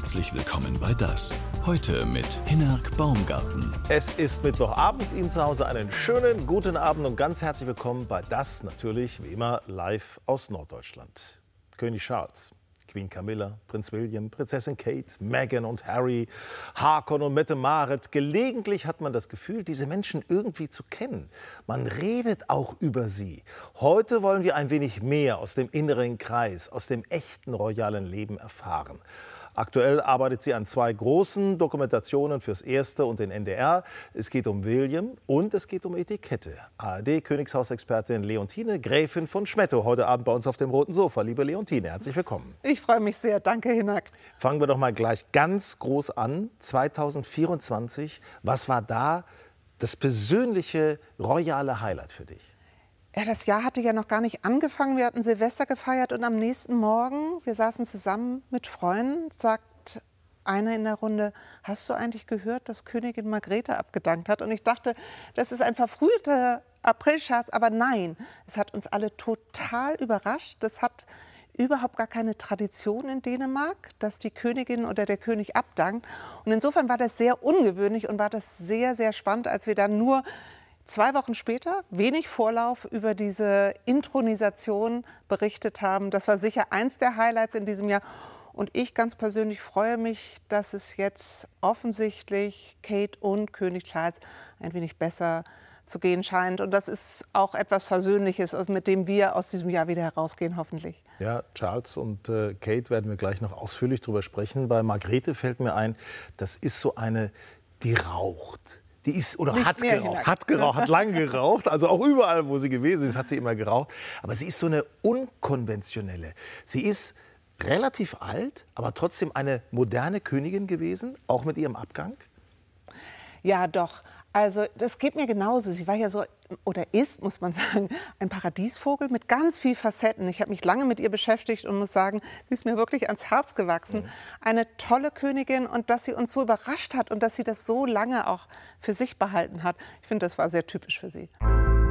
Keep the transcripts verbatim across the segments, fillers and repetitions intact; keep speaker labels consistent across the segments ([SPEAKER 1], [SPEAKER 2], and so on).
[SPEAKER 1] Herzlich willkommen bei Das. Heute mit Hinnerk Baumgarten.
[SPEAKER 2] Es ist Mittwochabend, Ihnen zu Hause einen schönen guten Abend und ganz herzlich willkommen bei Das, natürlich wie immer live aus Norddeutschland. König Charles, Queen Camilla, Prinz William, Prinzessin Kate, Meghan und Harry, Haakon und Mette-Marit. Gelegentlich hat man das Gefühl, diese Menschen irgendwie zu kennen. Man redet auch über sie. Heute wollen wir ein wenig mehr aus dem inneren Kreis, aus dem echten royalen Leben erfahren. Aktuell arbeitet sie an zwei großen Dokumentationen fürs Erste und den N D R. Es geht um William und es geht um Etikette. A R D-Königshausexpertin Leontine Gräfin von Schmettow, heute Abend bei uns auf dem roten Sofa. Liebe Leontine, herzlich willkommen.
[SPEAKER 3] Ich freue mich sehr. Danke, Hinnerk.
[SPEAKER 2] Fangen wir doch mal gleich ganz groß an. zweitausendvierundzwanzig, was war da das persönliche royale Highlight für dich?
[SPEAKER 3] Ja, das Jahr hatte ja noch gar nicht angefangen. Wir hatten Silvester gefeiert und am nächsten Morgen, wir saßen zusammen mit Freunden, sagt einer in der Runde: Hast du eigentlich gehört, dass Königin Margrethe abgedankt hat? Und ich dachte, das ist ein verfrühter Aprilscherz, aber nein, es hat uns alle total überrascht. Das hat überhaupt gar keine Tradition in Dänemark, dass die Königin oder der König abdankt. Und insofern war das sehr ungewöhnlich und war das sehr, sehr spannend, als wir dann nur zwei Wochen später, wenig Vorlauf, über diese Inthronisation berichtet haben. Das war sicher eins der Highlights in diesem Jahr. Und ich ganz persönlich freue mich, dass es jetzt offensichtlich Kate und König Charles ein wenig besser zu gehen scheint. Und das ist auch etwas Versöhnliches, mit dem wir aus diesem Jahr wieder herausgehen, hoffentlich.
[SPEAKER 2] Ja, Charles und äh, Kate werden wir gleich noch ausführlich drüber sprechen. Bei Margrethe fällt mir ein, das ist so eine, die raucht. Die ist oder
[SPEAKER 3] Nicht
[SPEAKER 2] hat
[SPEAKER 3] mehr
[SPEAKER 2] geraucht,
[SPEAKER 3] Hinnerk.
[SPEAKER 2] hat geraucht, hat lange geraucht. Also auch überall, wo sie gewesen ist, hat sie immer geraucht. Aber sie ist so eine unkonventionelle. Sie ist relativ alt, aber trotzdem eine moderne Königin gewesen, auch mit ihrem Abgang.
[SPEAKER 3] Ja, doch. Also das geht mir genauso. Sie war ja so, oder ist, muss man sagen, ein Paradiesvogel mit ganz vielen Facetten. Ich habe mich lange mit ihr beschäftigt und muss sagen, sie ist mir wirklich ans Herz gewachsen. Mhm. Eine tolle Königin, und dass sie uns so überrascht hat und dass sie das so lange auch für sich behalten hat. Ich finde, das war sehr typisch für sie.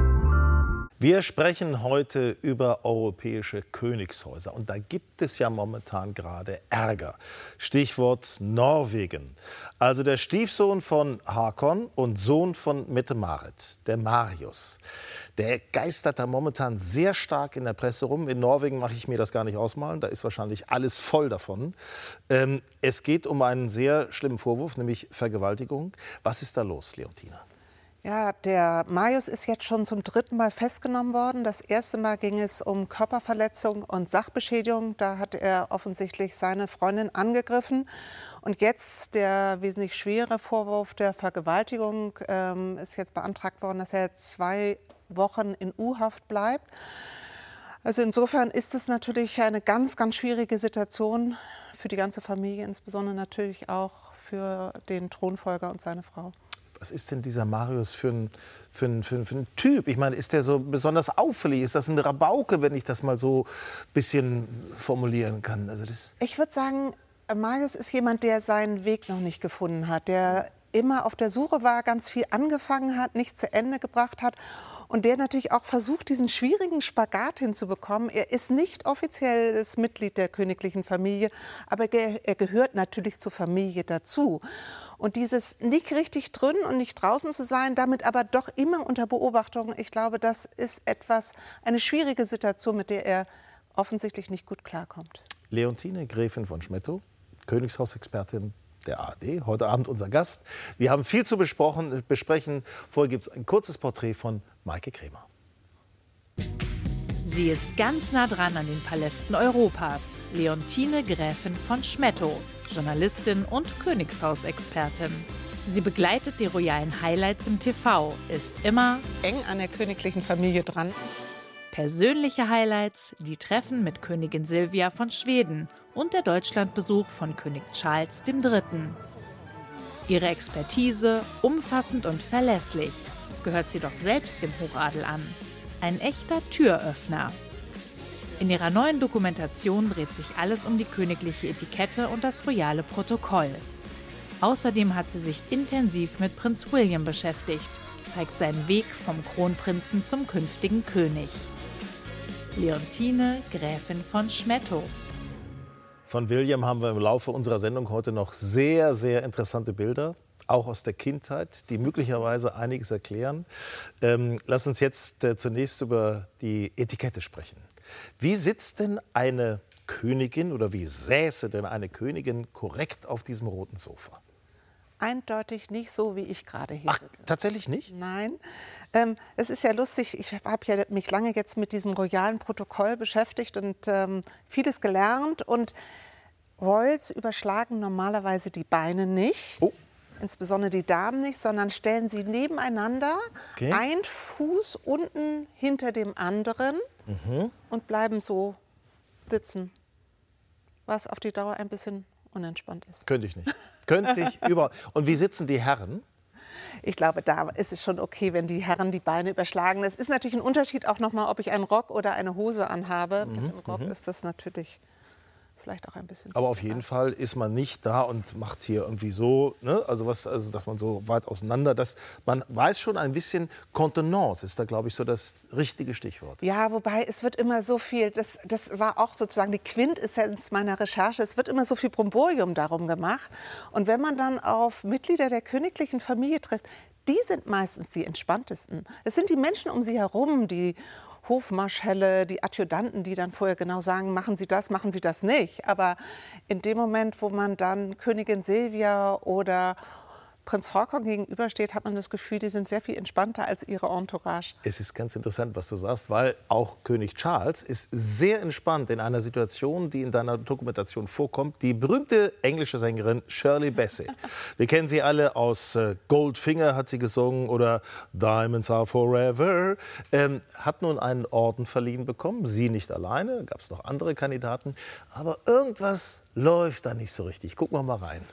[SPEAKER 2] Wir sprechen heute über europäische Königshäuser. Und da gibt es ja momentan gerade Ärger. Stichwort Norwegen. Also der Stiefsohn von Haakon und Sohn von Mette-Marit, der Marius. Der geistert da momentan sehr stark in der Presse rum. In Norwegen mache ich mir das gar nicht ausmalen. Da ist wahrscheinlich alles voll davon. Ähm, es geht um einen sehr schlimmen Vorwurf, nämlich Vergewaltigung. Was ist da los, Leontine?
[SPEAKER 3] Ja, der Marius ist jetzt schon zum dritten Mal festgenommen worden. Das erste Mal ging es um Körperverletzung und Sachbeschädigung. Da hat er offensichtlich seine Freundin angegriffen. Und jetzt der wesentlich schwere Vorwurf der Vergewaltigung ähm, ist jetzt beantragt worden, dass er zwei Wochen in U-Haft bleibt. Also insofern ist es natürlich eine ganz, ganz schwierige Situation für die ganze Familie, insbesondere natürlich auch für den Thronfolger und seine Frau.
[SPEAKER 2] Was ist denn dieser Marius für ein, für ein, für ein, für ein Typ? Ich meine, ist der so besonders auffällig? Ist das ein Rabauke, wenn ich das mal so ein bisschen formulieren kann? Also das
[SPEAKER 3] ich würde sagen, Marius ist jemand, der seinen Weg noch nicht gefunden hat, der immer auf der Suche war, ganz viel angefangen hat, nicht zu Ende gebracht hat. Und der natürlich auch versucht, diesen schwierigen Spagat hinzubekommen. Er ist nicht offizielles Mitglied der königlichen Familie, aber er gehört natürlich zur Familie dazu. Und dieses nicht richtig drin und nicht draußen zu sein, damit aber doch immer unter Beobachtung, ich glaube, das ist etwas, eine schwierige Situation, mit der er offensichtlich nicht gut klarkommt.
[SPEAKER 2] Leontine Gräfin von Schmettow, Königshausexpertin der A R D, heute Abend unser Gast. Wir haben viel zu besprochen, besprechen. Vorher gibt es ein kurzes Porträt von Maike Kremer.
[SPEAKER 4] Sie ist ganz nah dran an den Palästen Europas. Leontine Gräfin von Schmettow, Journalistin und Königshausexpertin. Sie begleitet die royalen Highlights im T V, ist immer
[SPEAKER 3] eng an der königlichen Familie dran.
[SPEAKER 4] Persönliche Highlights, die Treffen mit Königin Silvia von Schweden und der Deutschlandbesuch von König Charles der Dritte. Ihre Expertise, umfassend und verlässlich, gehört sie doch selbst dem Hochadel an. Ein echter Türöffner. In ihrer neuen Dokumentation dreht sich alles um die königliche Etikette und das royale Protokoll. Außerdem hat sie sich intensiv mit Prinz William beschäftigt, zeigt seinen Weg vom Kronprinzen zum künftigen König. Leontine Gräfin von Schmettow.
[SPEAKER 2] Von William haben wir im Laufe unserer Sendung heute noch sehr, sehr interessante Bilder, auch aus der Kindheit, die möglicherweise einiges erklären. Ähm, lass uns jetzt äh, zunächst über die Etikette sprechen. Wie sitzt denn eine Königin oder wie säße denn eine Königin korrekt auf diesem roten Sofa?
[SPEAKER 3] Eindeutig nicht so, wie ich gerade hier
[SPEAKER 2] Ach,
[SPEAKER 3] sitze.
[SPEAKER 2] tatsächlich nicht?
[SPEAKER 3] Nein. Ähm, es ist ja lustig, ich habe ja mich lange jetzt mit diesem royalen Protokoll beschäftigt und ähm, vieles gelernt. Und Royals überschlagen normalerweise die Beine nicht,
[SPEAKER 2] Oh.
[SPEAKER 3] insbesondere die Damen nicht, sondern stellen sie nebeneinander,
[SPEAKER 2] Okay.
[SPEAKER 3] ein Fuß unten hinter dem anderen
[SPEAKER 2] Mhm.
[SPEAKER 3] und bleiben so sitzen, was auf die Dauer ein bisschen unentspannt ist.
[SPEAKER 2] Könnte ich nicht. Könnte ich überhaupt. Und wie sitzen die Herren?
[SPEAKER 3] Ich glaube, da ist es schon okay, wenn die Herren die Beine überschlagen. Es ist natürlich ein Unterschied auch noch mal, ob ich einen Rock oder eine Hose anhabe.
[SPEAKER 2] Mhm,
[SPEAKER 3] Mit dem Rock ist das natürlich vielleicht auch ein bisschen.
[SPEAKER 2] Aber auf jeden Fall ist man nicht da und macht hier irgendwie so, ne? also, was, also dass man so weit auseinander, dass man weiß schon ein bisschen, Kontenance ist da, glaube ich, so das richtige Stichwort.
[SPEAKER 3] Ja, wobei es wird immer so viel, das, das war auch sozusagen die Quintessenz meiner Recherche, es wird immer so viel Bromborium darum gemacht. Und wenn man dann auf Mitglieder der königlichen Familie trifft, die sind meistens die entspanntesten. Es sind die Menschen um sie herum, die Hofmarschälle, die Adjutanten, die dann vorher genau sagen, machen Sie das, machen Sie das nicht. Aber in dem Moment, wo man dann Königin Silvia oder Prinz Haakon gegenübersteht, hat man das Gefühl, die sind sehr viel entspannter als ihre Entourage.
[SPEAKER 2] Es ist ganz interessant, was du sagst, weil auch König Charles ist sehr entspannt in einer Situation, die in deiner Dokumentation vorkommt. Die berühmte englische Sängerin Shirley Bassey. Wir kennen sie alle aus äh, Goldfinger, hat sie gesungen, oder Diamonds Are Forever. Ähm, hat nun einen Orden verliehen bekommen, sie nicht alleine, gab es noch andere Kandidaten. Aber irgendwas läuft da nicht so richtig. Gucken wir mal rein.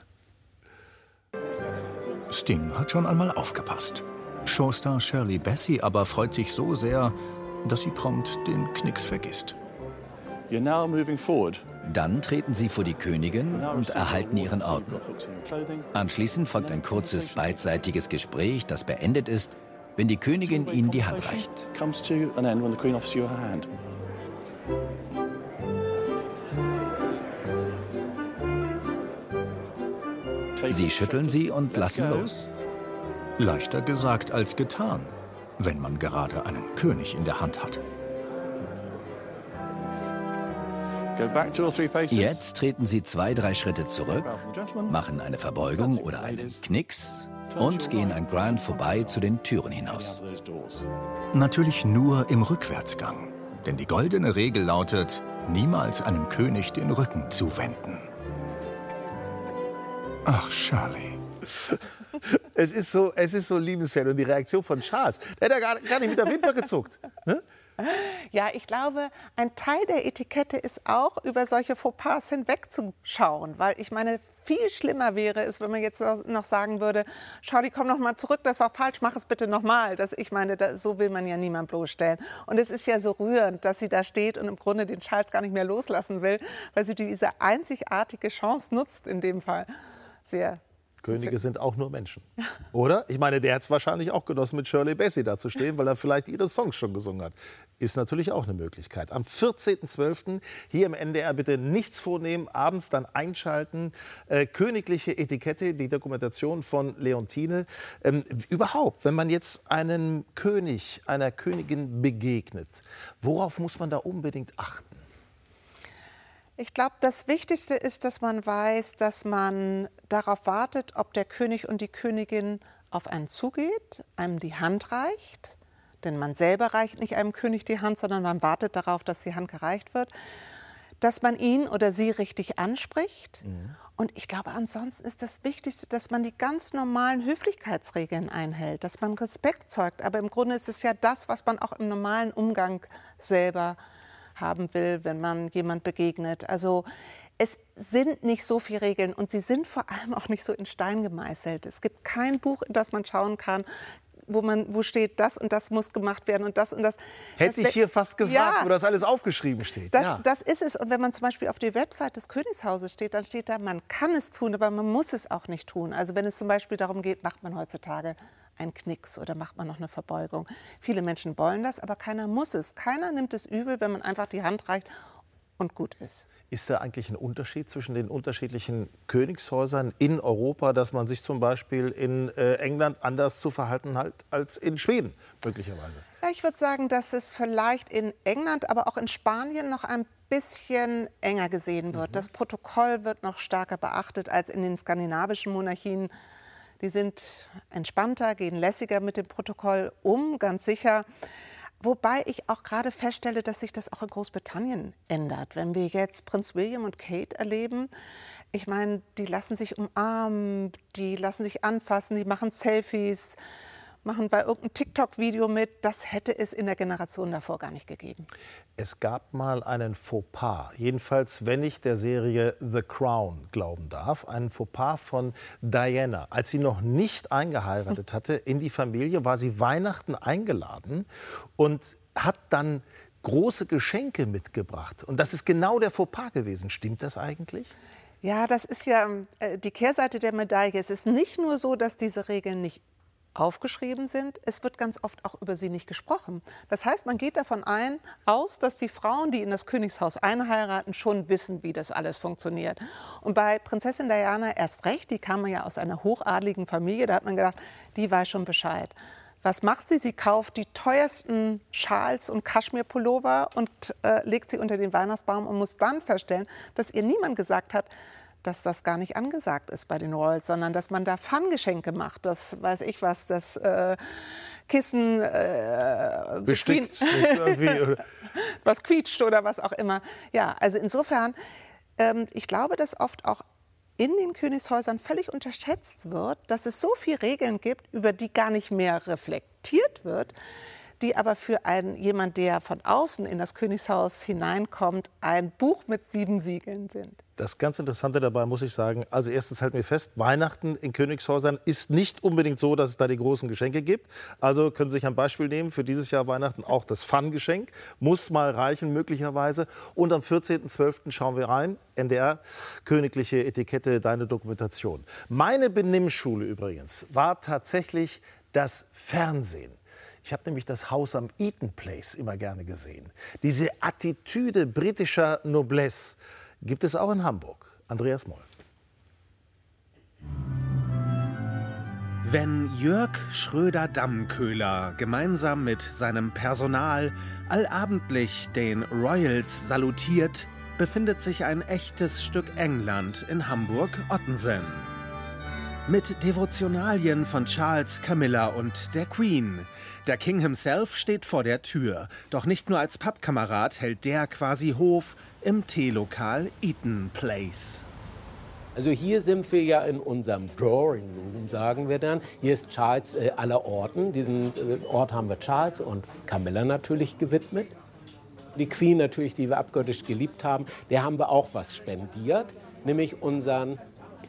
[SPEAKER 1] Sting hat schon einmal aufgepasst. Showstar Shirley Bassey aber freut sich so sehr, dass sie prompt den Knicks vergisst.
[SPEAKER 5] You're now moving forward.
[SPEAKER 6] Dann treten sie vor die Königin und erhalten ihren Orden. Anschließend folgt ein kurzes beidseitiges Gespräch, das beendet ist, wenn die Königin ihnen die Hand reicht.
[SPEAKER 5] Comes to an end when the Queen offers you her hand.
[SPEAKER 6] Sie schütteln sie und lassen los.
[SPEAKER 1] Leichter gesagt als getan, wenn man gerade einen König in der Hand hat.
[SPEAKER 5] Go back two or three paces.
[SPEAKER 6] Jetzt treten sie zwei, drei Schritte zurück,
[SPEAKER 5] Bow from the gentleman.
[SPEAKER 6] machen eine Verbeugung oder einen Knicks und gehen an Grant vorbei zu den Türen hinaus.
[SPEAKER 5] Out of those doors.
[SPEAKER 1] Natürlich nur im Rückwärtsgang. Denn die goldene Regel lautet, niemals einem König den Rücken zuwenden. Ach, Shirley.
[SPEAKER 2] Es ist so, es ist so liebenswert. Und die Reaktion von Charles, der hat ja gar, gar nicht mit der Wimper gezuckt. Ne?
[SPEAKER 3] Ja, ich glaube, ein Teil der Etikette ist auch, über solche Fauxpas hinwegzuschauen. Weil ich meine, viel schlimmer wäre es, wenn man jetzt noch sagen würde, Charlie, komm noch mal zurück, das war falsch, mach es bitte noch mal. Das, ich meine, das, so will man ja niemand bloßstellen. Und es ist ja so rührend, dass sie da steht und im Grunde den Charles gar nicht mehr loslassen will, weil sie diese einzigartige Chance nutzt in dem Fall. Sehr.
[SPEAKER 2] Könige sind auch nur Menschen, oder? Ich meine, der hat es wahrscheinlich auch genossen, mit Shirley Bassey da zu stehen, weil er vielleicht ihre Songs schon gesungen hat. Ist natürlich auch eine Möglichkeit. Am vierzehnten zwölften hier im N D R bitte nichts vornehmen, abends dann einschalten. Äh, königliche Etikette, die Dokumentation von Leontine. Ähm, überhaupt, wenn man jetzt einem König, einer Königin begegnet, worauf muss man da unbedingt achten?
[SPEAKER 3] Ich glaube, das Wichtigste ist, dass man weiß, dass man darauf wartet, ob der König und die Königin auf einen zugeht, einem die Hand reicht. Denn man selber reicht nicht einem König die Hand, sondern man wartet darauf, dass die Hand gereicht wird. Dass man ihn oder sie richtig anspricht. Mhm. Und ich glaube, ansonsten ist das Wichtigste, dass man die ganz normalen Höflichkeitsregeln einhält, dass man Respekt zeugt. Aber im Grunde ist es ja das, was man auch im normalen Umgang selber haben will, wenn man jemand begegnet. Also es sind nicht so viele Regeln und sie sind vor allem auch nicht so in Stein gemeißelt. Es gibt kein Buch, in das man schauen kann, wo, man, wo steht, das und das muss gemacht werden und das und das.
[SPEAKER 2] Hätte
[SPEAKER 3] das,
[SPEAKER 2] ich hier fast gefragt,
[SPEAKER 3] ja,
[SPEAKER 2] wo das alles aufgeschrieben steht.
[SPEAKER 3] Das,
[SPEAKER 2] ja.
[SPEAKER 3] das ist es. Und wenn man zum Beispiel auf die Website des Königshauses steht, dann steht da, man kann es tun, aber man muss es auch nicht tun. Also wenn es zum Beispiel darum geht, macht man heutzutage einen Knicks oder macht man noch eine Verbeugung. Viele Menschen wollen das, aber keiner muss es. Keiner nimmt es übel, wenn man einfach die Hand reicht und gut ist.
[SPEAKER 2] Ist da eigentlich ein Unterschied zwischen den unterschiedlichen Königshäusern in Europa, dass man sich zum Beispiel in äh, England anders zu verhalten hat als in Schweden möglicherweise?
[SPEAKER 3] Ja, ich würde sagen, dass es vielleicht in England, aber auch in Spanien noch ein bisschen enger gesehen wird. Mhm. Das Protokoll wird noch stärker beachtet als in den skandinavischen Monarchien. Die sind entspannter, gehen lässiger mit dem Protokoll um, ganz sicher. Wobei ich auch gerade feststelle, dass sich das auch in Großbritannien ändert. Wenn wir jetzt Prinz William und Kate erleben, ich meine, die lassen sich umarmen, die lassen sich anfassen, die machen Selfies, machen bei irgendeinem TikTok-Video mit. Das hätte es in der Generation davor gar nicht gegeben.
[SPEAKER 2] Es gab mal einen Fauxpas, jedenfalls wenn ich der Serie The Crown glauben darf, einen Fauxpas von Diana. Als sie noch nicht eingeheiratet hatte in die Familie, war sie Weihnachten eingeladen und hat dann große Geschenke mitgebracht. Und das ist genau der Fauxpas gewesen. Stimmt das eigentlich?
[SPEAKER 3] Ja, das ist ja äh, die Kehrseite der Medaille. Es ist nicht nur so, dass diese Regeln nicht aufgeschrieben sind, es wird ganz oft auch über sie nicht gesprochen. Das heißt, man geht davon ein, aus, dass die Frauen, die in das Königshaus einheiraten, schon wissen, wie das alles funktioniert. Und bei Prinzessin Diana erst recht, die kam ja aus einer hochadligen Familie, da hat man gedacht, die weiß schon Bescheid. Was macht sie? Sie kauft die teuersten Schals und Kaschmirpullover und äh, legt sie unter den Weihnachtsbaum und muss dann feststellen, dass ihr niemand gesagt hat, dass das gar nicht angesagt ist bei den Royals, sondern dass man da Fun-Geschenke macht. Das weiß ich was, das äh, Kissen äh,
[SPEAKER 2] bestickt, irgendwie.
[SPEAKER 3] was quietscht oder was auch immer. Ja, also insofern, ähm, ich glaube, dass oft auch in den Königshäusern völlig unterschätzt wird, dass es so viele Regeln gibt, über die gar nicht mehr reflektiert wird, die aber für einen, jemand, der von außen in das Königshaus hineinkommt, ein Buch mit sieben Siegeln sind.
[SPEAKER 2] Das ganz Interessante dabei muss ich sagen, also erstens halten wir fest, Weihnachten in Königshäusern ist nicht unbedingt so, dass es da die großen Geschenke gibt. Also können Sie sich ein Beispiel nehmen für dieses Jahr Weihnachten, auch das Fun-Geschenk muss mal reichen möglicherweise. Und am vierzehnten zwölften schauen wir rein, N D R, Königliche Etikette, deine Dokumentation. Meine Benimmschule übrigens war tatsächlich das Fernsehen. Ich habe nämlich das Haus am Eaton Place immer gerne gesehen. Diese Attitüde britischer Noblesse gibt es auch in Hamburg. Andreas Moll.
[SPEAKER 7] Wenn Jörg Schröder-Dammköhler gemeinsam mit seinem Personal allabendlich den Royals salutiert, befindet sich ein echtes Stück England in Hamburg-Ottensen. Mit Devotionalien von Charles, Camilla und der Queen. Der King himself steht vor der Tür. Doch nicht nur als Pappkamerad hält der quasi Hof im Teelokal Eaton Place.
[SPEAKER 8] Also hier sind wir ja in unserem Drawing Room, sagen wir dann. Hier ist Charles äh, aller Orten. Diesen äh, Ort haben wir Charles und Camilla natürlich gewidmet. Die Queen natürlich, die wir abgöttisch geliebt haben, der haben wir auch was spendiert. Nämlich unseren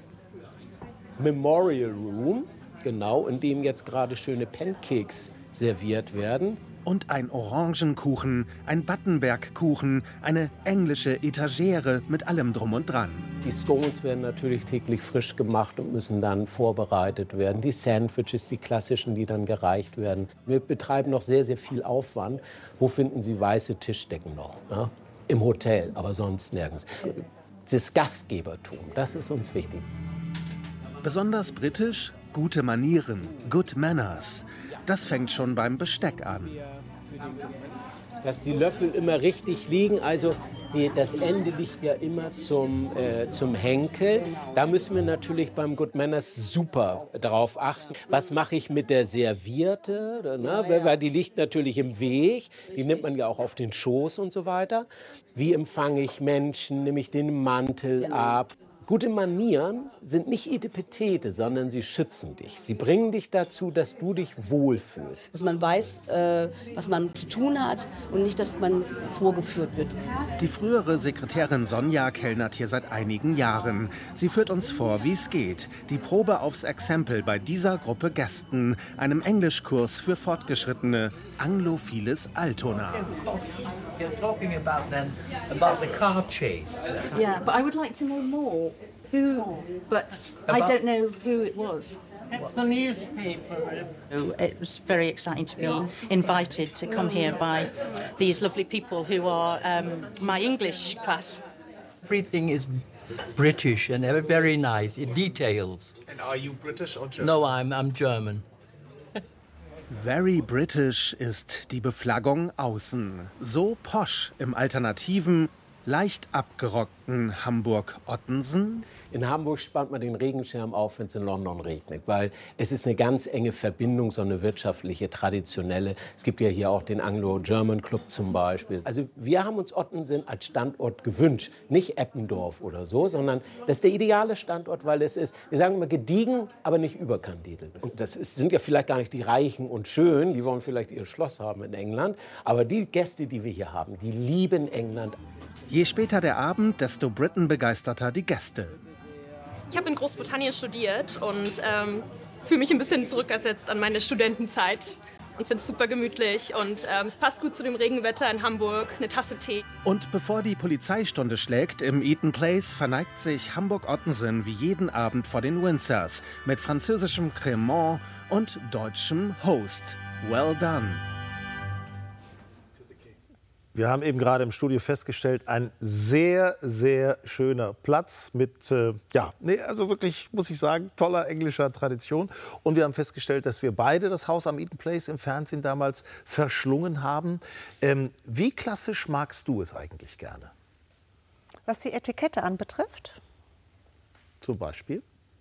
[SPEAKER 8] Memorial Room, genau, in dem jetzt gerade schöne Pancakes serviert werden.
[SPEAKER 7] Und ein Orangenkuchen, ein Battenbergkuchen, eine englische Etagere mit allem drum und dran.
[SPEAKER 8] Die Scones werden natürlich täglich frisch gemacht und müssen dann vorbereitet werden. Die Sandwiches, die klassischen, die dann gereicht werden. Wir betreiben noch sehr, sehr viel Aufwand. Wo finden Sie weiße Tischdecken noch? Ne? Im Hotel, aber sonst nirgends. Das Gastgebertum, das ist uns wichtig.
[SPEAKER 7] Besonders britisch, gute Manieren, good manners. Das fängt schon beim Besteck an.
[SPEAKER 8] Dass die Löffel immer richtig liegen, also die, das Ende liegt ja immer zum, äh, zum Henkel. Da müssen wir natürlich beim Good Manners super drauf achten. Was mache ich mit der Serviette? Ne? Weil die liegt natürlich im Weg, die nimmt man ja auch auf den Schoß und so weiter. Wie empfange ich Menschen? Nehme ich den Mantel ab? Gute Manieren sind nicht Etepetete, sondern sie schützen dich. Sie bringen dich dazu, dass du dich wohlfühlst.
[SPEAKER 9] Dass man weiß, äh, was man zu tun hat und nicht, dass man vorgeführt wird.
[SPEAKER 7] Die frühere Sekretärin Sonja kellnert hier seit einigen Jahren. Sie führt uns vor, wie es geht. Die Probe aufs Exempel bei dieser Gruppe Gästen, einem Englischkurs für Fortgeschrittene, anglophiles Altona.
[SPEAKER 10] You're talking about then about the car chase.
[SPEAKER 11] Yeah, but I would like to know more. Who? But I don't know who it was.
[SPEAKER 10] It's the newspaper.
[SPEAKER 11] It was very exciting to be invited to come here by these lovely people who are um, my English class.
[SPEAKER 10] Everything is British and very nice. It details.
[SPEAKER 12] And are you British or German?
[SPEAKER 10] No, I'm I'm German.
[SPEAKER 7] Very British ist die Beflaggung außen. So posch im alternativen, leicht abgerockten Hamburg-Ottensen.
[SPEAKER 8] In Hamburg spannt man den Regenschirm auf, wenn es in London regnet, weil es ist eine ganz enge Verbindung, so eine wirtschaftliche, traditionelle. Es gibt ja hier auch den Anglo-German Club zum Beispiel. Also wir haben uns Ottensen als Standort gewünscht, nicht Eppendorf oder so, sondern das ist der ideale Standort, weil es ist, wir sagen immer gediegen, aber nicht überkandidelt. Und das ist, sind ja vielleicht gar nicht die Reichen und Schönen, die wollen vielleicht ihr Schloss haben in England, aber die Gäste, die wir hier haben, die lieben England.
[SPEAKER 7] Je später der Abend, desto Briten-begeisterter die Gäste.
[SPEAKER 13] Ich habe in Großbritannien studiert und ähm, fühle mich ein bisschen zurückversetzt an meine Studentenzeit und finde es super gemütlich und ähm, es passt gut zu dem Regenwetter in Hamburg, eine Tasse Tee.
[SPEAKER 7] Und bevor die Polizeistunde schlägt im Eaton Place, verneigt sich Hamburg-Ottensen wie jeden Abend vor den Windsors mit französischem Cremant und deutschem Host. Well done.
[SPEAKER 2] Wir haben eben gerade im Studio festgestellt, ein sehr, sehr schöner Platz mit, äh, ja, nee, also wirklich, muss ich sagen, toller englischer Tradition. Und wir haben festgestellt, dass wir beide das Haus am Eaton Place im Fernsehen damals verschlungen haben. Ähm, wie klassisch magst du es eigentlich gerne?
[SPEAKER 3] Was die Etikette anbetrifft?
[SPEAKER 2] Zum Beispiel?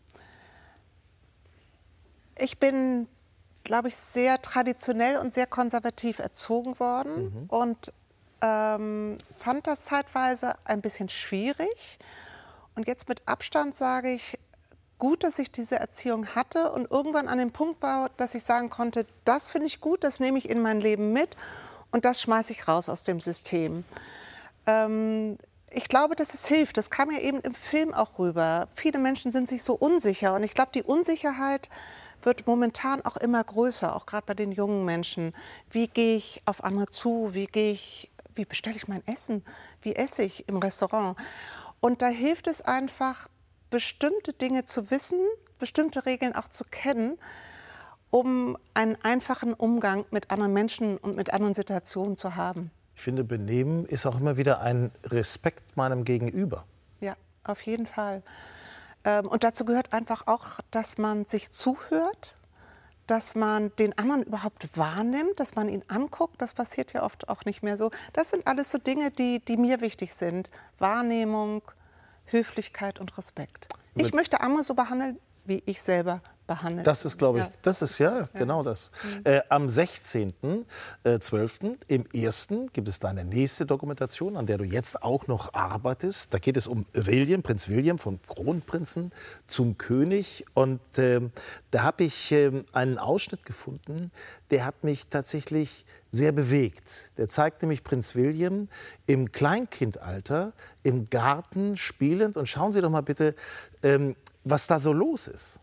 [SPEAKER 3] Ich bin, glaube ich, sehr traditionell und sehr konservativ erzogen worden. Mhm. Und Ähm, fand das zeitweise ein bisschen schwierig. Und jetzt mit Abstand sage ich, gut, dass ich diese Erziehung hatte und irgendwann an dem Punkt war, dass ich sagen konnte, das finde ich gut, das nehme ich in mein Leben mit und das schmeiße ich raus aus dem System. Ähm, ich glaube, dass es hilft. Das kam ja eben im Film auch rüber. Viele Menschen sind sich so unsicher und ich glaube, die Unsicherheit wird momentan auch immer größer, auch gerade bei den jungen Menschen. Wie gehe ich auf andere zu? Wie gehe ich Wie bestelle ich mein Essen? Wie esse ich im Restaurant? Und da hilft es einfach, bestimmte Dinge zu wissen, bestimmte Regeln auch zu kennen, um einen einfachen Umgang mit anderen Menschen und mit anderen Situationen zu haben.
[SPEAKER 2] Ich finde, Benehmen ist auch immer wieder ein Respekt meinem Gegenüber.
[SPEAKER 3] Ja, auf jeden Fall. Und dazu gehört einfach auch, dass man sich zuhört, dass man den anderen überhaupt wahrnimmt, dass man ihn anguckt. Das passiert ja oft auch nicht mehr so. Das sind alles so Dinge, die, die mir wichtig sind. Wahrnehmung, Höflichkeit und Respekt. Ich möchte andere so behandeln, wie ich selber behandle.
[SPEAKER 2] Das ist, glaube ich,
[SPEAKER 3] ja.
[SPEAKER 2] das ist ja, ja. genau das. Mhm. Äh, am sechzehnten zwölften im ersten gibt es deine nächste Dokumentation, an der du jetzt auch noch arbeitest. Da geht es um William, Prinz William, vom Kronprinzen zum König. Und äh, da habe ich äh, einen Ausschnitt gefunden, der hat mich tatsächlich sehr bewegt. Der zeigt nämlich Prinz William im Kleinkindalter im Garten spielend. Und schauen Sie doch mal bitte, ähm, was da so los ist.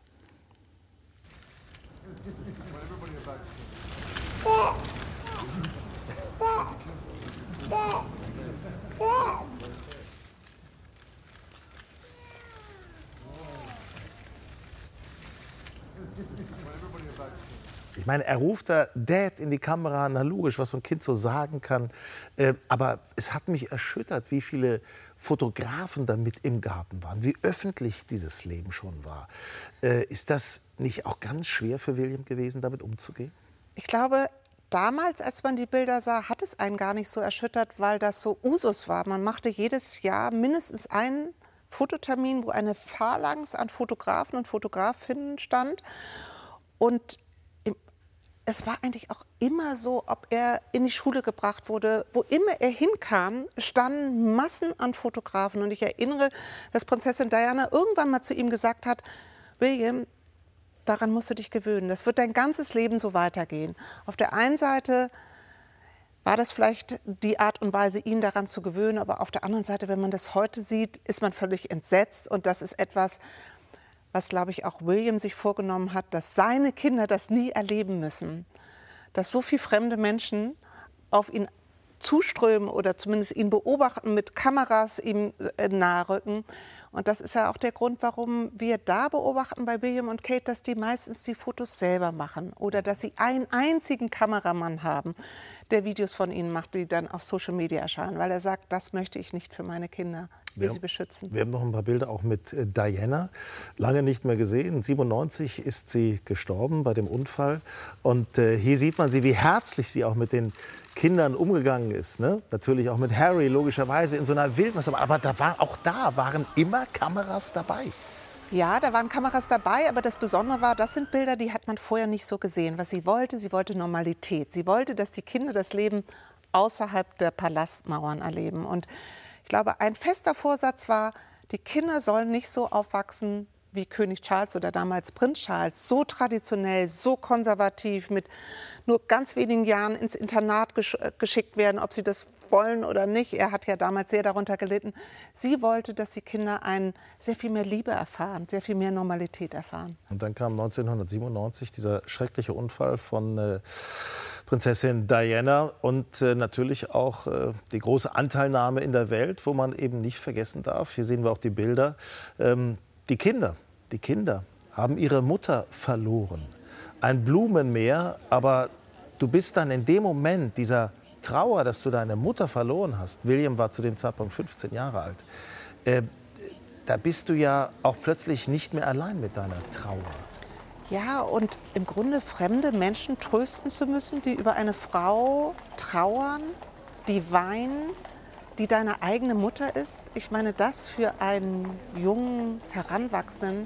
[SPEAKER 2] Ich meine, er ruft da Dad in die Kamera, na logisch, was so ein Kind so sagen kann. Äh, aber es hat mich erschüttert, wie viele Fotografen da mit im Garten waren, wie öffentlich dieses Leben schon war. Äh, ist das nicht auch ganz schwer für William gewesen, damit umzugehen?
[SPEAKER 3] Ich glaube, damals, als man die Bilder sah, hat es einen gar nicht so erschüttert, weil das so Usus war. Man machte jedes Jahr mindestens einen Fototermin, wo eine Phalanx an Fotografen und Fotografinnen stand. Und es war eigentlich auch immer so, ob er in die Schule gebracht wurde, wo immer er hinkam, standen Massen an Fotografen. Und ich erinnere, dass Prinzessin Diana irgendwann mal zu ihm gesagt hat, William, daran musst du dich gewöhnen. Das wird dein ganzes Leben so weitergehen. Auf der einen Seite war das vielleicht die Art und Weise, ihn daran zu gewöhnen. Aber auf der anderen Seite, wenn man das heute sieht, ist man völlig entsetzt. Und das ist etwas, was, glaube ich, auch William sich vorgenommen hat, dass seine Kinder das nie erleben müssen. Dass so viele fremde Menschen auf ihn zuströmen oder zumindest ihn beobachten, mit Kameras ihm äh, nahe rücken. Und das ist ja auch der Grund, warum wir da beobachten bei William und Kate, dass die meistens die Fotos selber machen oder dass sie einen einzigen Kameramann haben, der Videos von ihnen macht, die dann auf Social Media erscheinen, weil er sagt, das möchte ich nicht für meine Kinder, will sie beschützen.
[SPEAKER 2] Wir haben noch ein paar Bilder auch mit äh, Diana, lange nicht mehr gesehen. siebenundneunzig ist sie gestorben bei dem Unfall. Und äh, hier sieht man sie, wie herzlich sie auch mit den Kindern umgegangen ist. Ne? Natürlich auch mit Harry, logischerweise in so einer Wildnis. Aber da war, auch da waren immer Kameras dabei.
[SPEAKER 3] Ja, da waren Kameras dabei, aber das Besondere war, das sind Bilder, die hat man vorher nicht so gesehen. Was sie wollte, sie wollte Normalität. Sie wollte, dass die Kinder das Leben außerhalb der Palastmauern erleben. Und ich glaube, ein fester Vorsatz war, die Kinder sollen nicht so aufwachsen wie König Charles oder damals Prinz Charles, so traditionell, so konservativ, mit nur ganz wenigen Jahren ins Internat gesch geschickt werden, ob sie das wollen oder nicht. Er hat ja damals sehr darunter gelitten. Sie wollte, dass die Kinder ein, sehr viel mehr Liebe erfahren, sehr viel mehr Normalität erfahren.
[SPEAKER 2] Und dann kam neunzehnhundertsiebenundneunzig dieser schreckliche Unfall von äh, Prinzessin Diana und äh, natürlich auch äh, die große Anteilnahme in der Welt, wo man eben nicht vergessen darf. Hier sehen wir auch die Bilder. Ähm, die Kinder, die Kinder haben ihre Mutter verloren. Ein Blumenmeer, aber du bist dann in dem Moment dieser Trauer, dass du deine Mutter verloren hast. William war zu dem Zeitpunkt fünfzehn Jahre alt. Äh, da bist du ja auch plötzlich nicht mehr allein mit deiner Trauer.
[SPEAKER 3] Ja, und im Grunde fremde Menschen trösten zu müssen, die über eine Frau trauern, die weinen, die deine eigene Mutter ist. Ich meine, das für einen jungen Heranwachsenden,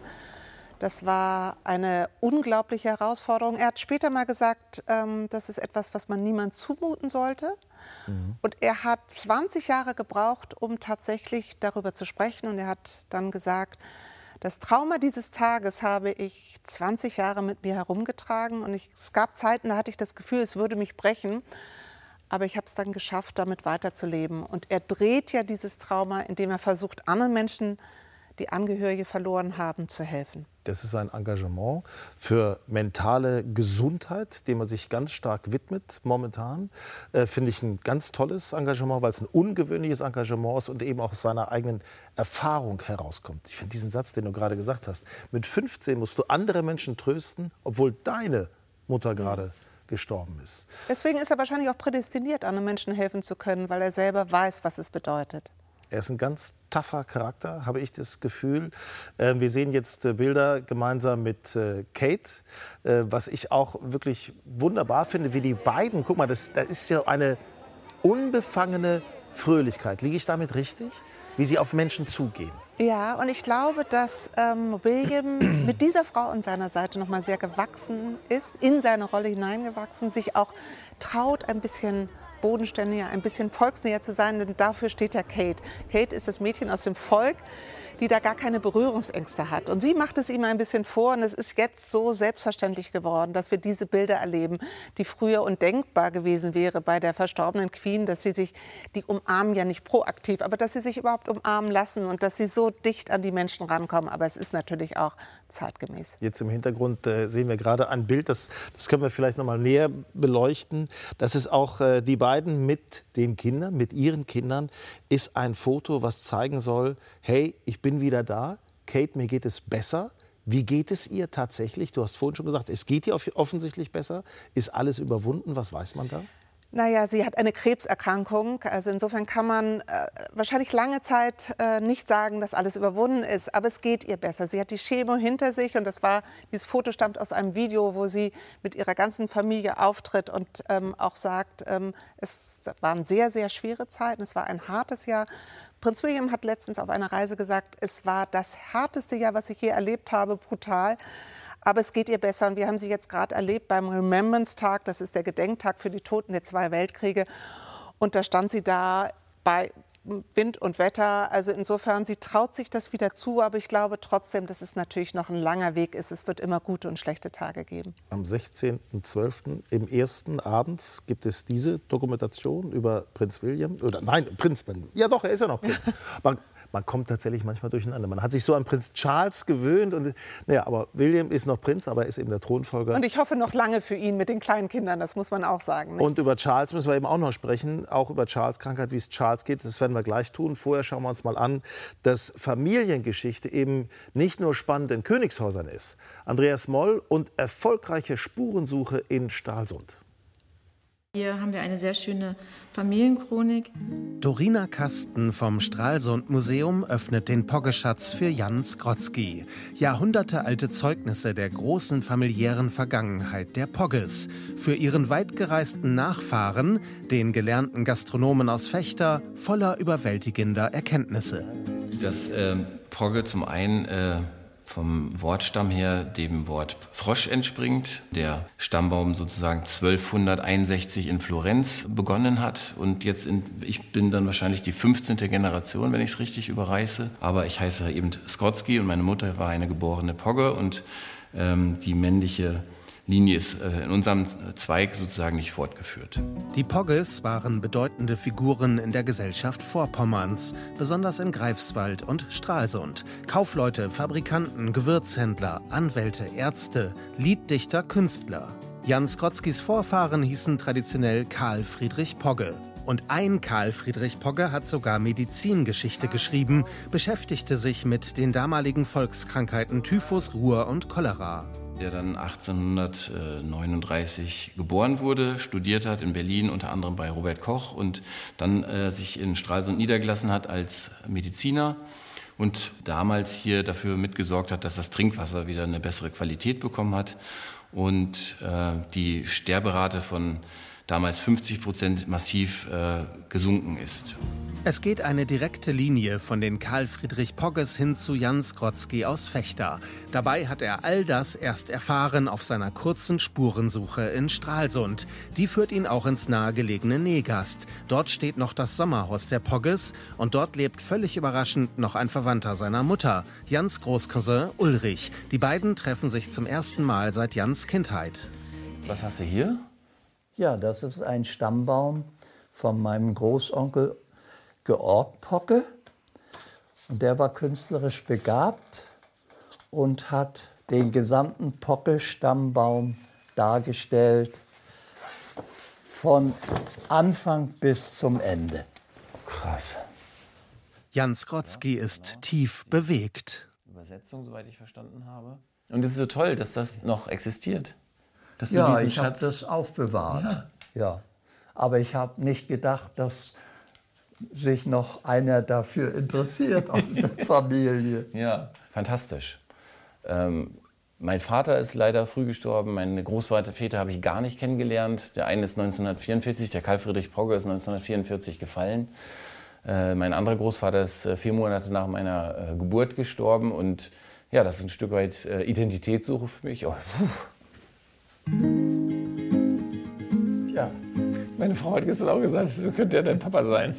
[SPEAKER 3] das war eine unglaubliche Herausforderung. Er hat später mal gesagt, ähm, das ist etwas, was man niemand zumuten sollte. Mhm. Und er hat zwanzig Jahre gebraucht, um tatsächlich darüber zu sprechen. Und er hat dann gesagt, das Trauma dieses Tages habe ich zwanzig Jahre mit mir herumgetragen. Und ich, es gab Zeiten, da hatte ich das Gefühl, es würde mich brechen. Aber ich habe es dann geschafft, damit weiterzuleben. Und er dreht ja dieses Trauma, indem er versucht, anderen Menschen, die Angehörige verloren haben, zu helfen.
[SPEAKER 2] Das ist ein Engagement für mentale Gesundheit, dem man sich ganz stark widmet momentan. Äh, finde ich ein ganz tolles Engagement, weil es ein ungewöhnliches Engagement ist und eben auch aus seiner eigenen Erfahrung herauskommt. Ich finde diesen Satz, den du gerade gesagt hast, mit fünfzehn musst du andere Menschen trösten, obwohl deine Mutter gerade gestorben ist.
[SPEAKER 3] Deswegen ist er wahrscheinlich auch prädestiniert, anderen Menschen helfen zu können, weil er selber weiß, was es bedeutet.
[SPEAKER 2] Er ist ein ganz tougher Charakter, habe ich das Gefühl. Wir sehen jetzt Bilder gemeinsam mit Kate, was ich auch wirklich wunderbar finde, wie die beiden, guck mal, das, das ist ja eine unbefangene Fröhlichkeit. Liege ich damit richtig? Wie sie auf Menschen zugehen.
[SPEAKER 3] Ja, und ich glaube, dass ähm, William mit dieser Frau an seiner Seite noch mal sehr gewachsen ist, in seine Rolle hineingewachsen, sich auch traut, ein bisschen bodenständiger, ein bisschen volksnäher zu sein, denn dafür steht ja Kate. Kate ist das Mädchen aus dem Volk, die da gar keine Berührungsängste hat. Und sie macht es ihm ein bisschen vor und es ist jetzt so selbstverständlich geworden, dass wir diese Bilder erleben, die früher undenkbar gewesen wäre bei der verstorbenen Queen, dass sie sich, die umarmen ja nicht proaktiv, aber dass sie sich überhaupt umarmen lassen und dass sie so dicht an die Menschen rankommen. Aber es ist natürlich auch zeitgemäß.
[SPEAKER 2] Jetzt im Hintergrund äh, sehen wir gerade ein Bild, das, das können wir vielleicht noch mal näher beleuchten. Das ist auch äh, die beiden mit den Kindern, mit ihren Kindern, ist ein Foto, was zeigen soll, hey, ich bin wieder da, Kate, mir geht es besser. Wie geht es ihr tatsächlich? Du hast vorhin schon gesagt, es geht ihr offensichtlich besser. Ist alles überwunden? Was weiß man da?
[SPEAKER 3] Naja, sie hat eine Krebserkrankung. Also insofern kann man äh, wahrscheinlich lange Zeit äh, nicht sagen, dass alles überwunden ist. Aber es geht ihr besser. Sie hat die Chemo hinter sich. Und das war, dieses Foto stammt aus einem Video, wo sie mit ihrer ganzen Familie auftritt und ähm, auch sagt, ähm, es waren sehr, sehr schwere Zeiten. Es war ein hartes Jahr. Prinz William hat letztens auf einer Reise gesagt, es war das härteste Jahr, was ich je erlebt habe, brutal. Aber es geht ihr besser. Und wir haben sie jetzt gerade erlebt beim Remembrance-Tag. Das ist der Gedenktag für die Toten der zwei Weltkriege. Und da stand sie da bei Wind und Wetter. Also insofern, sie traut sich das wieder zu. Aber ich glaube trotzdem, dass es natürlich noch ein langer Weg ist. Es wird immer gute und schlechte Tage geben.
[SPEAKER 2] Am sechzehnten zwölften im ersten abends gibt es diese Dokumentation über Prinz William. Oder nein, Prinz. Ja doch, er ist ja noch Prinz. Man, man kommt tatsächlich manchmal durcheinander. Man hat sich so an Prinz Charles gewöhnt. Und, naja, aber William ist noch Prinz, aber er ist eben der Thronfolger.
[SPEAKER 3] Und ich hoffe noch lange für ihn mit den kleinen Kindern, das muss man auch sagen. Nicht?
[SPEAKER 2] Und über Charles müssen wir eben auch noch sprechen, auch über Charles' Krankheit, wie es Charles geht. Das werden wir gleich tun. Vorher schauen wir uns mal an, dass Familiengeschichte eben nicht nur spannend in Königshäusern ist. Andreas Moll und erfolgreiche Spurensuche in Stralsund.
[SPEAKER 12] Hier haben wir eine sehr schöne Familienchronik.
[SPEAKER 7] Dorina Kasten vom Stralsund Museum öffnet den Poggeschatz für Jan Skrotzki. Jahrhundertealte Zeugnisse der großen familiären Vergangenheit der Pogges. Für ihren weitgereisten Nachfahren, den gelernten Gastronomen aus Vechta, voller überwältigender Erkenntnisse.
[SPEAKER 14] Das äh, Pogge zum einen äh vom Wortstamm her dem Wort Frosch entspringt, der Stammbaum sozusagen zwölfhunderteinundsechzig in Florenz begonnen hat und jetzt in, ich bin dann wahrscheinlich die fünfzehnte Generation, wenn ich es richtig überreiße, aber ich heiße eben Skrotzki und meine Mutter war eine geborene Pogge und ähm, die männliche Linie ist äh, in unserem Zweig sozusagen nicht fortgeführt.
[SPEAKER 7] Die Pogges waren bedeutende Figuren in der Gesellschaft Vorpommerns, besonders in Greifswald und Stralsund. Kaufleute, Fabrikanten, Gewürzhändler, Anwälte, Ärzte, Lieddichter, Künstler. Jan Skrotzkis Vorfahren hießen traditionell Karl Friedrich Pogge. Und ein Karl Friedrich Pogge hat sogar Medizingeschichte geschrieben, beschäftigte sich mit den damaligen Volkskrankheiten Typhus, Ruhr und Cholera.
[SPEAKER 14] Der dann achtzehnhundertneununddreißig geboren wurde, studiert hat in Berlin, unter anderem bei Robert Koch und dann äh, sich in Stralsund niedergelassen hat als Mediziner und damals hier dafür mitgesorgt hat, dass das Trinkwasser wieder eine bessere Qualität bekommen hat und äh, die Sterberate von damals fünfzig Prozent massiv äh, gesunken ist.
[SPEAKER 7] Es geht eine direkte Linie von den Karl Friedrich Pogges hin zu Jan Skrotzki aus Vechta. Dabei hat er all das erst erfahren auf seiner kurzen Spurensuche in Stralsund. Die führt ihn auch ins nahegelegene Negast. Dort steht noch das Sommerhaus der Pogges und dort lebt völlig überraschend noch ein Verwandter seiner Mutter, Jans Großcousin Ulrich. Die beiden treffen sich zum ersten Mal seit Jans Kindheit.
[SPEAKER 14] Was hast du hier?
[SPEAKER 10] Ja, das ist ein Stammbaum von meinem Großonkel Georg Pogge. Und der war künstlerisch begabt und hat den gesamten Pogge-Stammbaum dargestellt, von Anfang bis zum Ende.
[SPEAKER 14] Krass.
[SPEAKER 7] Jan Skrotzki ist tief bewegt.
[SPEAKER 14] Übersetzung, soweit ich verstanden habe. Und es ist so toll, dass das noch existiert. Dass du
[SPEAKER 10] ja,
[SPEAKER 14] diesen
[SPEAKER 10] ich habe
[SPEAKER 14] Schatz
[SPEAKER 10] das aufbewahrt.
[SPEAKER 14] Ja.
[SPEAKER 10] Ja. Aber ich habe nicht gedacht, dass sich noch einer dafür interessiert aus der Familie.
[SPEAKER 14] Ja, fantastisch. Ähm, mein Vater ist leider früh gestorben. Meine Großvater habe ich gar nicht kennengelernt. Der eine ist neunzehnhundertvierundvierzig, der Karl Friedrich Pogge ist neunzehnhundertvierundvierzig gefallen. Äh, mein anderer Großvater ist äh, vier Monate nach meiner äh, Geburt gestorben. Und ja, das ist ein Stück weit äh, Identitätssuche für mich. Oh, ja, meine Frau hat gestern auch gesagt, so könnte ja dein Papa sein.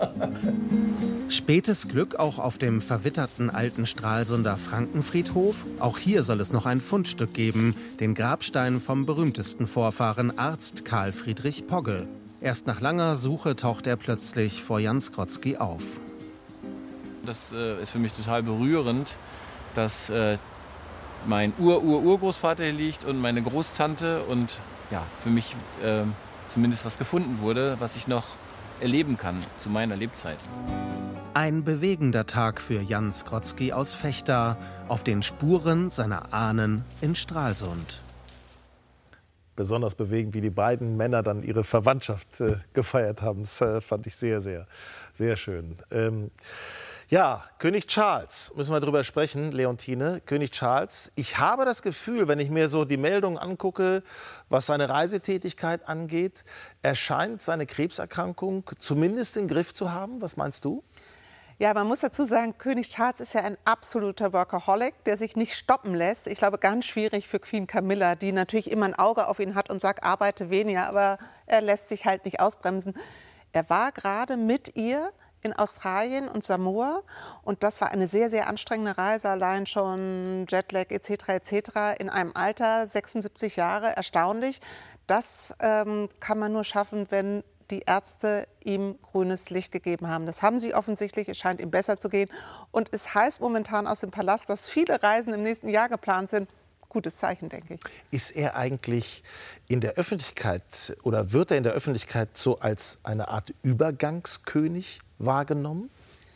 [SPEAKER 7] Spätes Glück auch auf dem verwitterten alten Stralsunder Frankenfriedhof. Auch hier soll es noch ein Fundstück geben, den Grabstein vom berühmtesten Vorfahren Arzt Karl Friedrich Pogge. Erst nach langer Suche taucht er plötzlich vor Jan Skrotzki auf.
[SPEAKER 14] Das äh, ist für mich total berührend, dass äh, mein Ur-Ur-Urgroßvater hier liegt und meine Großtante und ja, für mich äh, zumindest was gefunden wurde, was ich noch erleben kann zu meiner Lebzeit.
[SPEAKER 7] Ein bewegender Tag für Jan Skrotzki aus Vechta auf den Spuren seiner Ahnen in Stralsund.
[SPEAKER 2] Besonders bewegend, wie die beiden Männer dann ihre Verwandtschaft äh, gefeiert haben. Das äh, fand ich sehr, sehr, sehr schön. Ähm, Ja, König Charles, müssen wir drüber sprechen, Leontine. König Charles, ich habe das Gefühl, wenn ich mir so die Meldungen angucke, was seine Reisetätigkeit angeht, er scheint seine Krebserkrankung zumindest im Griff zu haben. Was meinst du?
[SPEAKER 3] Ja, man muss dazu sagen, König Charles ist ja ein absoluter Workaholic, der sich nicht stoppen lässt. Ich glaube, ganz schwierig für Queen Camilla, die natürlich immer ein Auge auf ihn hat und sagt, arbeite weniger, aber er lässt sich halt nicht ausbremsen. Er war gerade mit ihr in Australien und Samoa und das war eine sehr, sehr anstrengende Reise, allein schon Jetlag et cetera et cetera in einem Alter, sechsundsiebzig Jahre, erstaunlich. Das ähm, kann man nur schaffen, wenn die Ärzte ihm grünes Licht gegeben haben. Das haben sie offensichtlich, es scheint ihm besser zu gehen. Und es heißt momentan aus dem Palast, dass viele Reisen im nächsten Jahr geplant sind. Gutes Zeichen, denke ich.
[SPEAKER 2] Ist er eigentlich in der Öffentlichkeit oder wird er in der Öffentlichkeit so als eine Art Übergangskönig wahrgenommen?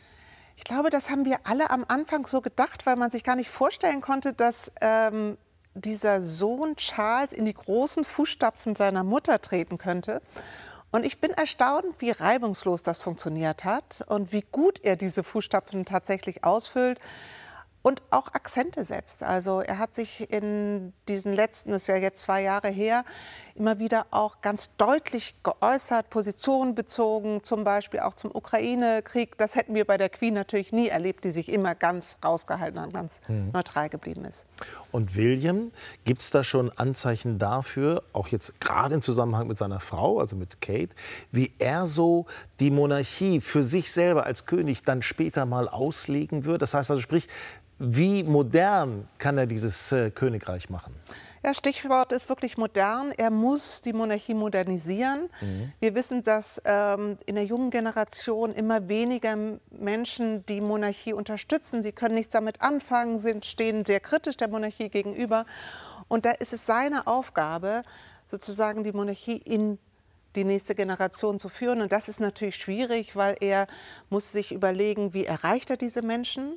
[SPEAKER 3] Ich glaube, das haben wir alle am Anfang so gedacht, weil man sich gar nicht vorstellen konnte, dass ähm, dieser Sohn Charles in die großen Fußstapfen seiner Mutter treten könnte. Und ich bin erstaunt, wie reibungslos das funktioniert hat und wie gut er diese Fußstapfen tatsächlich ausfüllt und auch Akzente setzt. Also er hat sich in diesen letzten, das ist ja jetzt zwei Jahre her, immer wieder auch ganz deutlich geäußert, Positionen bezogen, zum Beispiel auch zum Ukraine-Krieg. Das hätten wir bei der Queen natürlich nie erlebt, die sich immer ganz rausgehalten und ganz mhm. neutral geblieben ist.
[SPEAKER 2] Und William, gibt es da schon Anzeichen dafür, auch jetzt gerade im Zusammenhang mit seiner Frau, also mit Kate, wie er so die Monarchie für sich selber als König dann später mal auslegen wird? Das heißt also, sprich, wie modern kann er dieses äh, Königreich machen?
[SPEAKER 3] Ja, Stichwort ist wirklich modern. Er muss die Monarchie modernisieren. Mhm. Wir wissen, dass ähm, in der jungen Generation immer weniger Menschen die Monarchie unterstützen. Sie können nichts damit anfangen, sind, stehen sehr kritisch der Monarchie gegenüber. Und da ist es seine Aufgabe, sozusagen die Monarchie in die nächste Generation zu führen. Und das ist natürlich schwierig, weil er muss sich überlegen, wie erreicht er diese Menschen?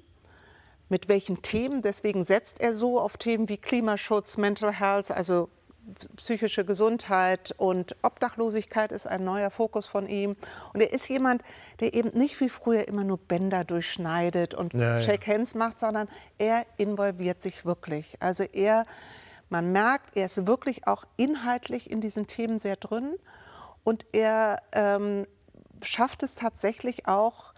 [SPEAKER 3] Mit welchen Themen? Deswegen setzt er so auf Themen wie Klimaschutz, Mental Health, also psychische Gesundheit und Obdachlosigkeit ist ein neuer Fokus von ihm. Und er ist jemand, der eben nicht wie früher immer nur Bänder durchschneidet und ja, Shake Hands macht, sondern er involviert sich wirklich. Also er, man merkt, er ist wirklich auch inhaltlich in diesen Themen sehr drin und er ähm, schafft es tatsächlich auch,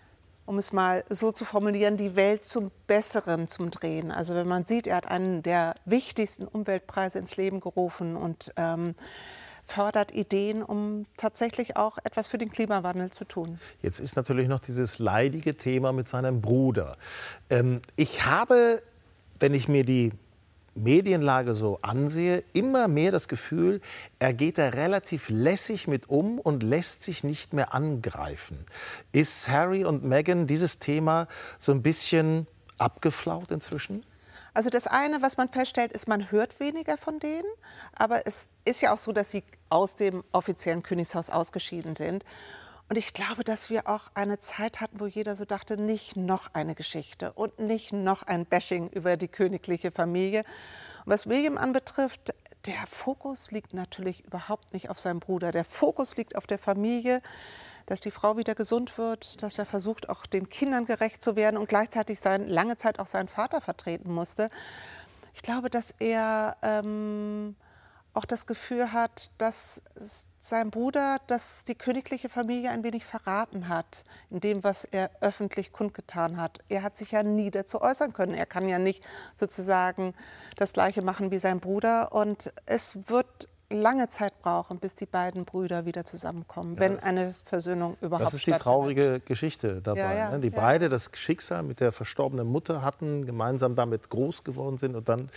[SPEAKER 3] um es mal so zu formulieren, die Welt zum Besseren zum Drehen. Also wenn man sieht, er hat einen der wichtigsten Umweltpreise ins Leben gerufen und ähm, fördert Ideen, um tatsächlich auch etwas für den Klimawandel zu tun.
[SPEAKER 2] Jetzt ist natürlich noch dieses leidige Thema mit seinem Bruder. Ähm, ich habe, wenn ich mir die Medienlage so ansehe, immer mehr das Gefühl, er geht da relativ lässig mit um und lässt sich nicht mehr angreifen. Ist Harry und Meghan dieses Thema so ein bisschen abgeflaut inzwischen?
[SPEAKER 3] Also das eine, was man feststellt, ist, man hört weniger von denen. Aber es ist ja auch so, dass sie aus dem offiziellen Königshaus ausgeschieden sind. Und ich glaube, dass wir auch eine Zeit hatten, wo jeder so dachte, nicht noch eine Geschichte und nicht noch ein Bashing über die königliche Familie. Und was William anbetrifft, der Fokus liegt natürlich überhaupt nicht auf seinem Bruder. Der Fokus liegt auf der Familie, dass die Frau wieder gesund wird, dass er versucht, auch den Kindern gerecht zu werden und gleichzeitig sein, lange Zeit auch seinen Vater vertreten musste. Ich glaube, dass er ähm, auch das Gefühl hat, dass sein Bruder, dass die königliche Familie ein wenig verraten hat in dem, was er öffentlich kundgetan hat. Er hat sich ja nie dazu äußern können. Er kann ja nicht sozusagen das Gleiche machen wie sein Bruder. Und es wird lange Zeit brauchen, bis die beiden Brüder wieder zusammenkommen, ja, wenn eine Versöhnung überhaupt
[SPEAKER 2] stattfindet. Das ist die traurige Geschichte dabei,
[SPEAKER 3] ja, ja,
[SPEAKER 2] ne? Die
[SPEAKER 3] ja.
[SPEAKER 2] beide das Schicksal mit der verstorbenen Mutter hatten, gemeinsam damit groß geworden sind und dann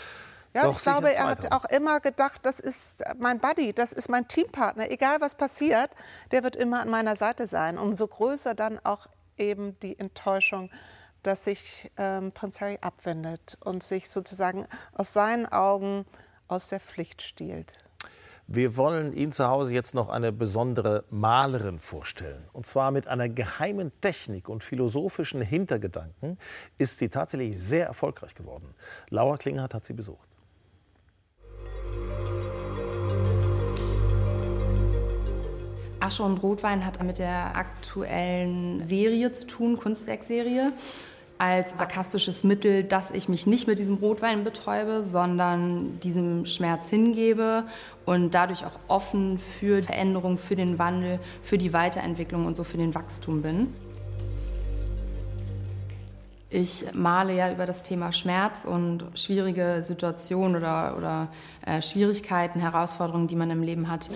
[SPEAKER 3] Ja, ich glaube, er hat auch immer gedacht, das ist mein Buddy, das ist mein Teampartner. Egal, was passiert, der wird immer an meiner Seite sein. Umso größer dann auch eben die Enttäuschung, dass sich ähm, Prinz Harry abwendet und sich sozusagen aus seinen Augen aus der Pflicht stiehlt.
[SPEAKER 2] Wir wollen Ihnen zu Hause jetzt noch eine besondere Malerin vorstellen. Und zwar mit einer geheimen Technik und philosophischen Hintergedanken ist sie tatsächlich sehr erfolgreich geworden. Laura Klinghardt hat sie besucht.
[SPEAKER 15] Asche und Rotwein hat mit der aktuellen Serie zu tun, Kunstwerkserie, als sarkastisches Mittel, dass ich mich nicht mit diesem Rotwein betäube, sondern diesem Schmerz hingebe und dadurch auch offen für Veränderung, für den Wandel, für die Weiterentwicklung und so für den Wachstum bin. Ich male ja über das Thema Schmerz und schwierige Situationen oder, oder äh, Schwierigkeiten, Herausforderungen, die man im Leben hat.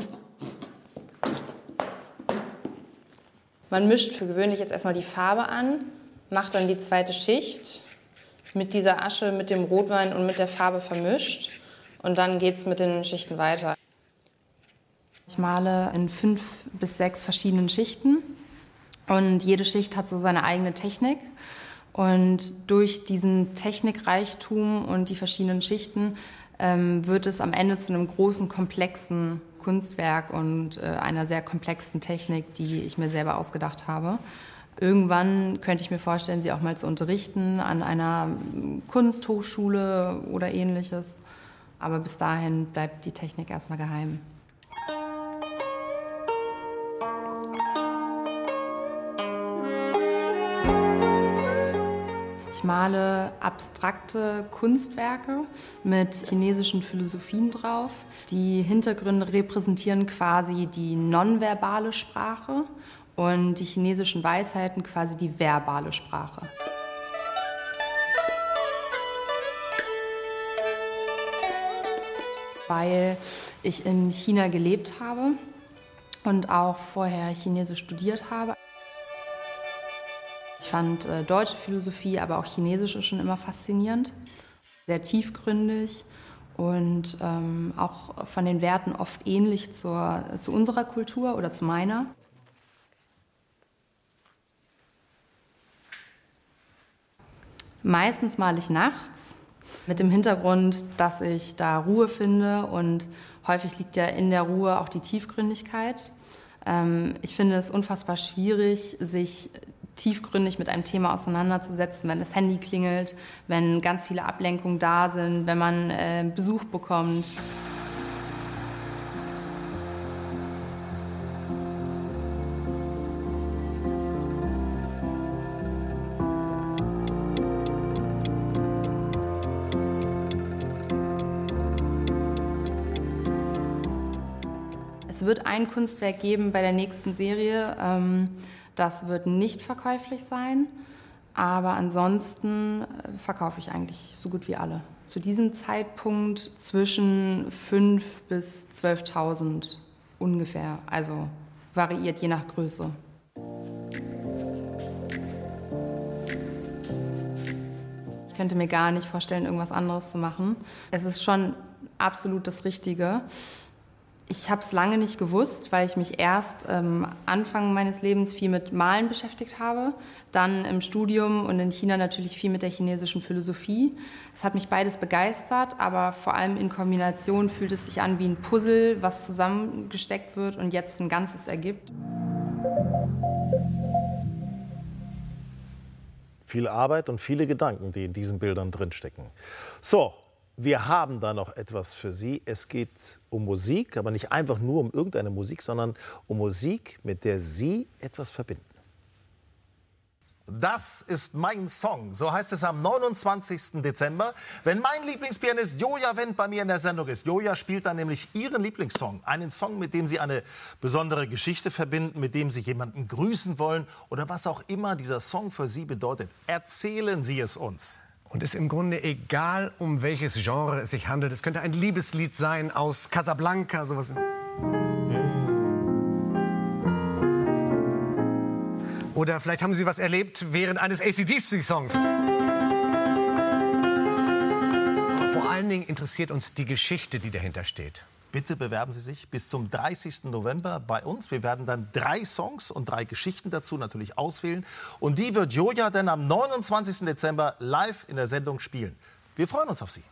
[SPEAKER 15] Man mischt für gewöhnlich jetzt erstmal die Farbe an, macht dann die zweite Schicht mit dieser Asche, mit dem Rotwein und mit der Farbe vermischt. Und dann geht es mit den Schichten weiter. Ich male in fünf bis sechs verschiedenen Schichten und jede Schicht hat so seine eigene Technik. Und durch diesen Technikreichtum und die verschiedenen Schichten ähm, wird es am Ende zu einem großen, komplexen Kunstwerk und äh, einer sehr komplexen Technik, die ich mir selber ausgedacht habe. Irgendwann könnte ich mir vorstellen, sie auch mal zu unterrichten an einer Kunsthochschule oder Ähnliches. Aber bis dahin bleibt die Technik erstmal geheim. Ich male abstrakte Kunstwerke mit chinesischen Philosophien drauf. Die Hintergründe repräsentieren quasi die nonverbale Sprache und die chinesischen Weisheiten quasi die verbale Sprache. Weil ich in China gelebt habe und auch vorher Chinesisch studiert habe. Ich fand äh, deutsche Philosophie, aber auch chinesische schon immer faszinierend, sehr tiefgründig und ähm, auch von den Werten oft ähnlich zur, zu unserer Kultur oder zu meiner. Meistens male ich nachts mit dem Hintergrund, dass ich da Ruhe finde und häufig liegt ja in der Ruhe auch die Tiefgründigkeit. Ähm, ich finde es unfassbar schwierig, sich tiefgründig mit einem Thema auseinanderzusetzen, wenn das Handy klingelt, wenn ganz viele Ablenkungen da sind, wenn man äh, Besuch bekommt. Es wird ein Kunstwerk geben bei der nächsten Serie. Ähm, Das wird nicht verkäuflich sein, aber ansonsten verkaufe ich eigentlich so gut wie alle. Zu diesem Zeitpunkt zwischen fünftausend bis zwölftausend ungefähr, also variiert je nach Größe. Ich könnte mir gar nicht vorstellen, irgendwas anderes zu machen. Es ist schon absolut das Richtige. Ich habe es lange nicht gewusst, weil ich mich erst ähm, Anfang meines Lebens viel mit Malen beschäftigt habe, dann im Studium und in China natürlich viel mit der chinesischen Philosophie. Es hat mich beides begeistert, aber vor allem in Kombination fühlt es sich an wie ein Puzzle, was zusammengesteckt wird und jetzt ein Ganzes ergibt.
[SPEAKER 2] Viel Arbeit und viele Gedanken, die in diesen Bildern drinstecken. So. Wir haben da noch etwas für Sie. Es geht um Musik, aber nicht einfach nur um irgendeine Musik, sondern um Musik, mit der Sie etwas verbinden. Das ist mein Song, so heißt es am neunundzwanzigsten Dezember, wenn mein Lieblingspianist Joja Wendt bei mir in der Sendung ist. Joja spielt dann nämlich Ihren Lieblingssong, einen Song, mit dem Sie eine besondere Geschichte verbinden, mit dem Sie jemanden grüßen wollen oder was auch immer dieser Song für Sie bedeutet. Erzählen Sie es uns.
[SPEAKER 16] Und es ist im Grunde egal, um welches Genre es sich handelt. Es könnte ein Liebeslied sein aus Casablanca, sowas. Oder vielleicht haben Sie was erlebt während eines A C D C-Songs. Vor allen Dingen interessiert uns die Geschichte, die dahinter steht.
[SPEAKER 2] Bitte bewerben Sie sich bis zum dreißigsten November bei uns. Wir werden dann drei Songs und drei Geschichten dazu natürlich auswählen. Und die wird Joja dann am neunundzwanzigsten Dezember live in der Sendung spielen. Wir freuen uns auf Sie.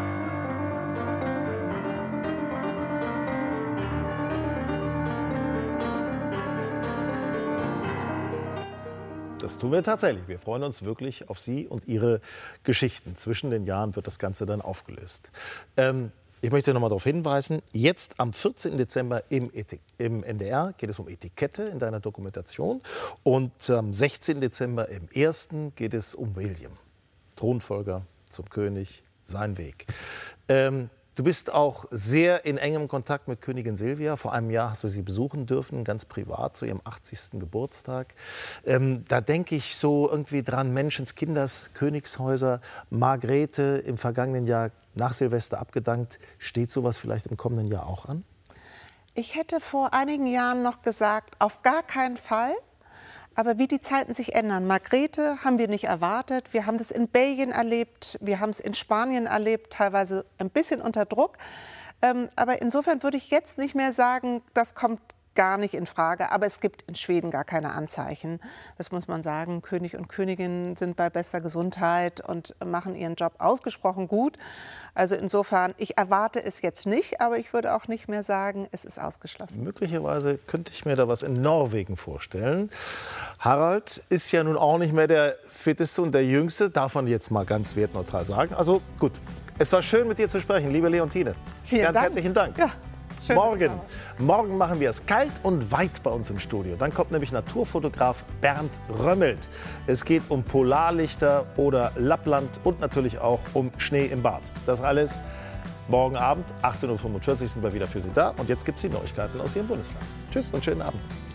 [SPEAKER 2] Das tun wir tatsächlich. Wir freuen uns wirklich auf Sie und Ihre Geschichten. Zwischen den Jahren wird das Ganze dann aufgelöst. Ähm, Ich möchte noch mal darauf hinweisen, jetzt am vierzehnten Dezember im, im N D R geht es um Etikette in deiner Dokumentation. Und am sechzehnten Dezember im Ersten geht es um William, Thronfolger zum König, sein Weg. Ähm, du bist auch sehr in engem Kontakt mit Königin Silvia. Vor einem Jahr hast du sie besuchen dürfen, ganz privat, zu ihrem achtzigsten Geburtstag. Ähm, da denke ich so irgendwie dran, Menschenskinders, Königshäuser, Margrethe im vergangenen Jahr nach Silvester abgedankt. Steht sowas vielleicht im kommenden Jahr auch an?
[SPEAKER 3] Ich hätte vor einigen Jahren noch gesagt, auf gar keinen Fall. Aber wie die Zeiten sich ändern. Margrethe haben wir nicht erwartet. Wir haben das in Belgien erlebt, wir haben es in Spanien erlebt, teilweise ein bisschen unter Druck. Ähm, aber insofern würde ich jetzt nicht mehr sagen, das kommt gar nicht in Frage. Aber es gibt in Schweden gar keine Anzeichen. Das muss man sagen. König und Königin sind bei bester Gesundheit und machen ihren Job ausgesprochen gut. Also insofern, ich erwarte es jetzt nicht, aber ich würde auch nicht mehr sagen, es ist ausgeschlossen.
[SPEAKER 2] Möglicherweise könnte ich mir da was in Norwegen vorstellen. Harald ist ja nun auch nicht mehr der fitteste und der jüngste, darf man jetzt mal ganz wertneutral sagen. Also gut, es war schön mit dir zu sprechen, liebe Leontine.
[SPEAKER 3] Vielen
[SPEAKER 2] ganz
[SPEAKER 3] Dank.
[SPEAKER 2] herzlichen Dank.
[SPEAKER 3] Ja.
[SPEAKER 2] Morgen, morgen machen wir es kalt und weit bei uns im Studio. Dann kommt nämlich Naturfotograf Bernd Römmelt. Es geht um Polarlichter oder Lappland und natürlich auch um Schnee im Bad. Das alles morgen Abend, achtzehn Uhr fünfundvierzig sind wir wieder für Sie da. Und jetzt gibt es die Neuigkeiten aus Ihrem Bundesland. Tschüss und schönen Abend.